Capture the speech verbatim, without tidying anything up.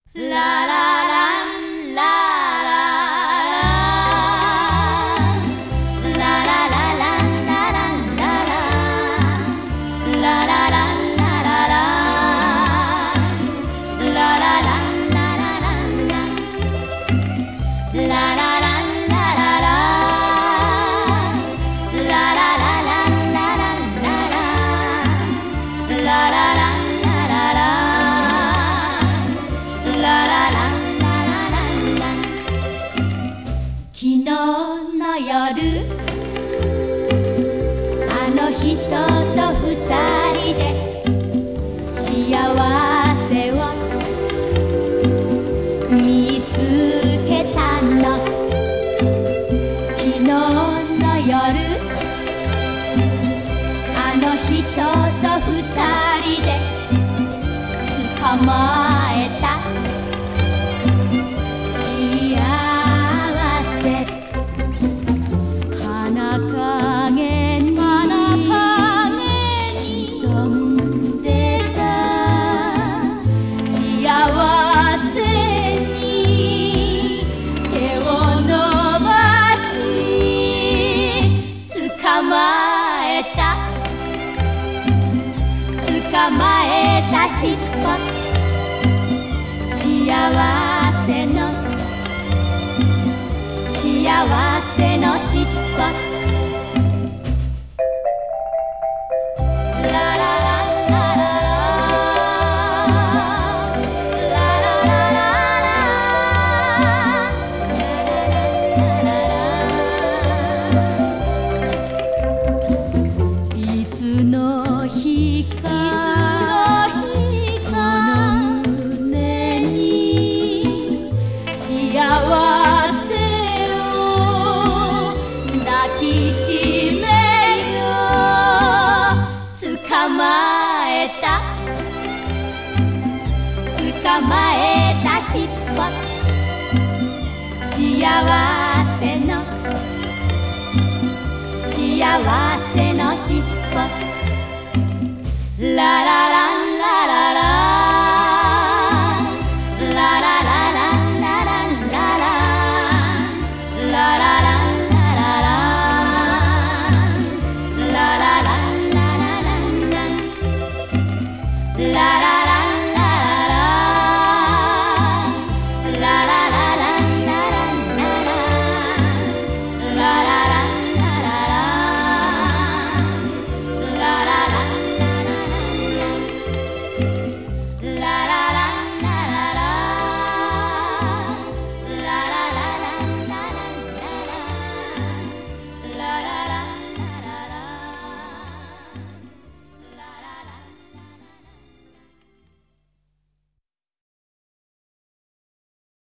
ララランララララララランラランララララランラララララランララランラララランラララララララランラララララ昨日の夜あの人と二人で幸せを見つけたの。昨日の夜あの人と二人で捕まえた捕まえた捕まえたしっぽ幸せの幸せのしっぽラララ幸せを抱きしめよ捕まえた捕まえたしっぽ幸せの幸せのしっぽラララン